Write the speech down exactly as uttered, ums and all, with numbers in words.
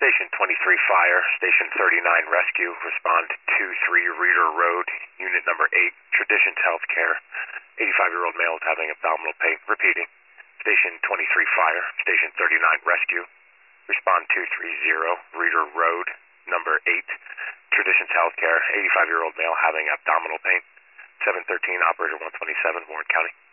Station twenty-three Fire, Station thirty-nine Rescue, respond two three Reeder Road, Unit number eight, Traditions Healthcare. eighty-five-year-old male is having abdominal pain. Repeating. Station twenty-three Fire, Station thirty-nine Rescue, respond two three zero Reeder Road, number eight, Traditions Healthcare. eighty-five-year-old male having abdominal pain. seven thirteen Operator one twenty-seven, Warren County.